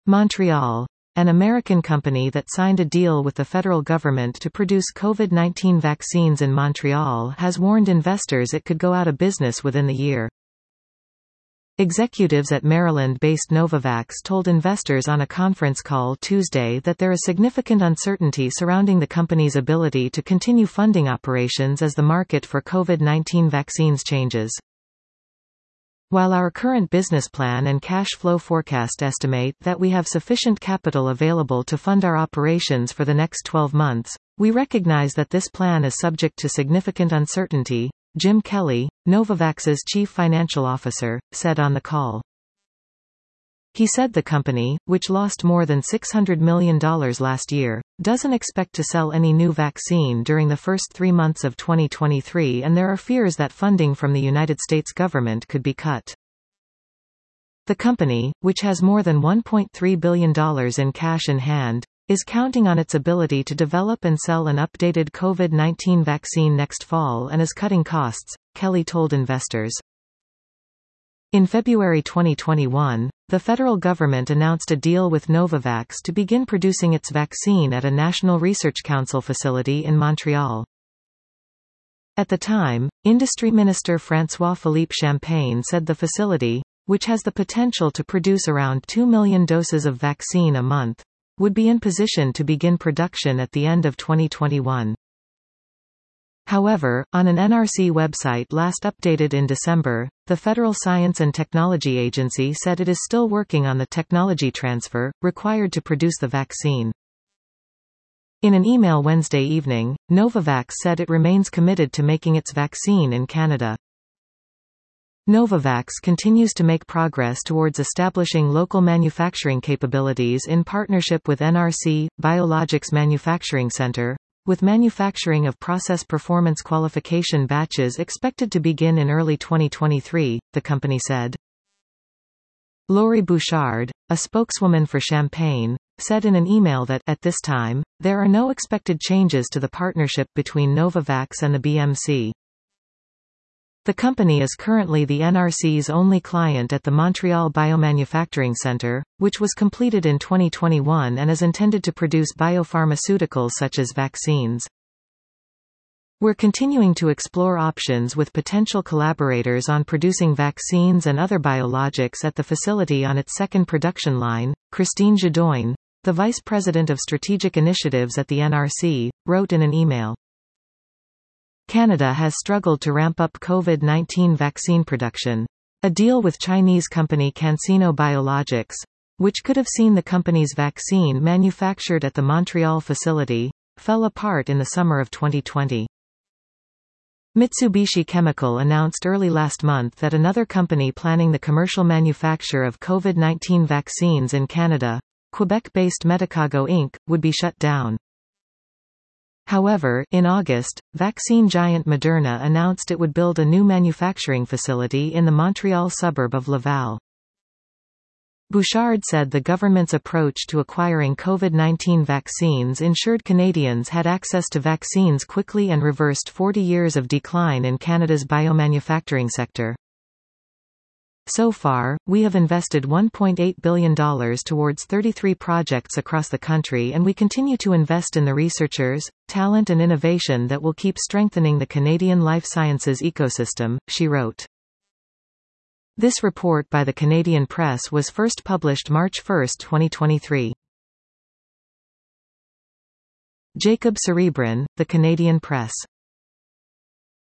Montreal. An American company that signed a deal with the federal government to produce COVID-19 vaccines in Montreal has warned investors it could go out of business within the year. Executives at Maryland-based Novavax told investors on a conference call Tuesday that there is significant uncertainty surrounding the company's ability to continue funding operations as the market for COVID-19 vaccines changes. While our current business plan and cash flow forecast estimate that we have sufficient capital available to fund our operations for the next 12 months, we recognize that this plan is subject to significant uncertainty, Jim Kelly, Novavax's chief financial officer, said on the call. He said the company, which lost more than $600 million last year, doesn't expect to sell any new vaccine during the first 3 months of 2023, and there are fears that funding from the United States government could be cut. The company, which has more than $1.3 billion in cash in hand, is counting on its ability to develop and sell an updated COVID-19 vaccine next fall and is cutting costs, Kelly told investors. In February 2021, the federal government announced a deal with Novavax to begin producing its vaccine at a National Research Council facility in Montreal. At the time, Industry Minister François-Philippe Champagne said the facility, which has the potential to produce around 2 million doses of vaccine a month, would be in position to begin production at the end of 2021. However, on an NRC website last updated in December, the Federal Science and Technology Agency said it is still working on the technology transfer required to produce the vaccine. In an email Wednesday evening, Novavax said it remains committed to making its vaccine in Canada. Novavax continues to make progress towards establishing local manufacturing capabilities in partnership with NRC, Biologics Manufacturing Center, with manufacturing of process performance qualification batches expected to begin in early 2023, the company said. Laurie Bouchard, a spokeswoman for Champagne, said in an email that, at this time, there are no expected changes to the partnership between Novavax and the BMC. The company is currently the NRC's only client at the Montreal Biomanufacturing Centre, which was completed in 2021 and is intended to produce biopharmaceuticals such as vaccines. We're continuing to explore options with potential collaborators on producing vaccines and other biologics at the facility on its second production line, Christine Jodoin, the Vice President of Strategic Initiatives at the NRC, wrote in an email. Canada has struggled to ramp up COVID-19 vaccine production. A deal with Chinese company CanSino Biologics, which could have seen the company's vaccine manufactured at the Montreal facility, fell apart in the summer of 2020. Mitsubishi Chemical announced early last month that another company planning the commercial manufacture of COVID-19 vaccines in Canada, Quebec-based Medicago Inc., would be shut down. However, in August, vaccine giant Moderna announced it would build a new manufacturing facility in the Montreal suburb of Laval. Bouchard said the government's approach to acquiring COVID-19 vaccines ensured Canadians had access to vaccines quickly and reversed 40 years of decline in Canada's biomanufacturing sector. So far, we have invested $1.8 billion towards 33 projects across the country, and we continue to invest in the researchers, talent and innovation that will keep strengthening the Canadian life sciences ecosystem, she wrote. This report by the Canadian Press was first published March 1, 2023. Jacob Cerebrin, The Canadian Press.